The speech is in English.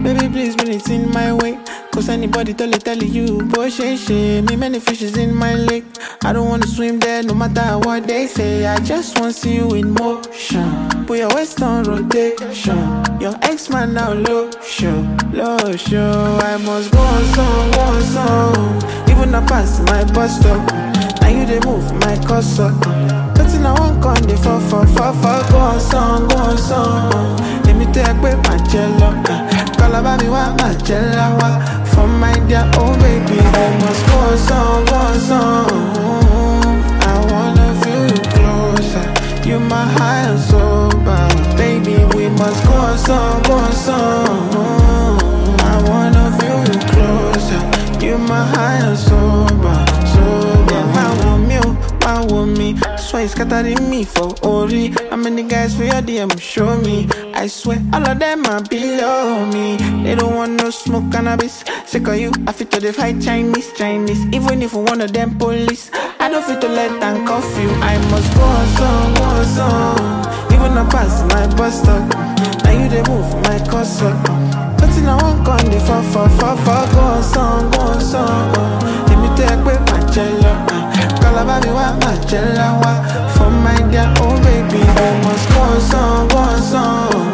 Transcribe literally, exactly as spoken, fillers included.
Baby, please bring it in my way. Cause anybody tell it, tell you, boy, she, she. Me, many fishes in my lake. I don't wanna swim there no matter what they say. I just wanna see you in motion. Put your waist on rotation. Your ex-man now low show, low show. I must go on song, go on song. Even up past my bus stop. Now you they move my cursor. Nothing I want con they fall, fall, fall, fall. Go on song, go on song. Let me take with my jello. Call about me what my jello. For my dear oh baby, I must go on song, go on song. I wanna feel you closer. You my high and sober. Baby, we must go on song, go on song. I wanna feel you closer. You my high and sober, sober. Yeah, my woman, you, my woman. Swear it's scattering me for Ori. How many guys for your D M show me? I swear all of them are below me. They don't want no smoke cannabis. Sick of you, I fit to the fight Chinese, Chinese. Even if one of them police, I don't fit to let them cuff you. I must go on song, go on song. Even up past my bus stop. Now you they move my cursor. Nothing I want con they fall, fall, fall, fall. Go on song, go on song. Let me take with my jello. Call about me what my jello. For my dear oh baby, we must go on song, go on song.